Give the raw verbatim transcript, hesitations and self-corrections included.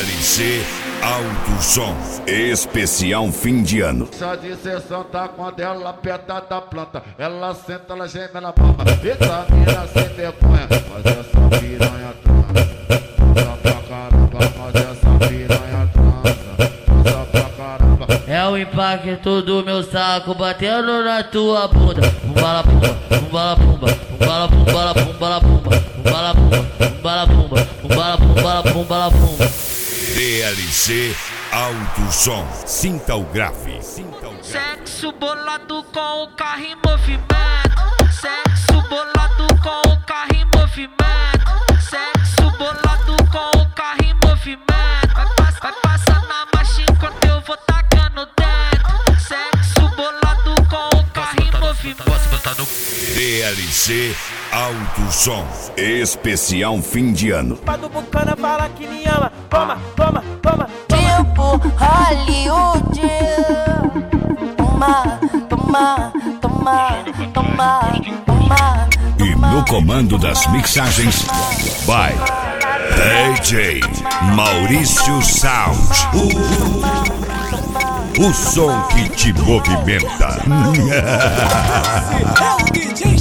L C Alto Som, especial fim de ano. Chá de sessão tá quando ela aperta da planta. Ela senta, ela geme, ela mama. Eita, mina sem vergonha, mas essa piranha transa. Transa pra caramba, mas essa piranha transa. Transa pra caramba. É o impacto do meu saco batendo na tua bunda. Bumbala pumba, bumbala pumba, bumbala bumbala bumbala pumba, bumbala pumba, bumbala pumba, bumbala bumbala bumbala pumba. D L C Alto Som, sinta o grave. Sinta o grave. Sexo bolado com o carro em movimento. Sexo bolado com o carro em movimento. Sexo bolado com o carro em movimento. Vai, pass vai passar na marcha enquanto eu vou tacando dentro. Sexo bolado com o carro em movimento. D L C Alto Som, especial fim de ano. Pai do Bucana fala que me ama. Toma, toma, toma. Tipo Hollywood. Toma, toma, toma, toma, toma. E no comando das mixagens, by D J Maurício Sound. O, o som que te movimenta. É o D J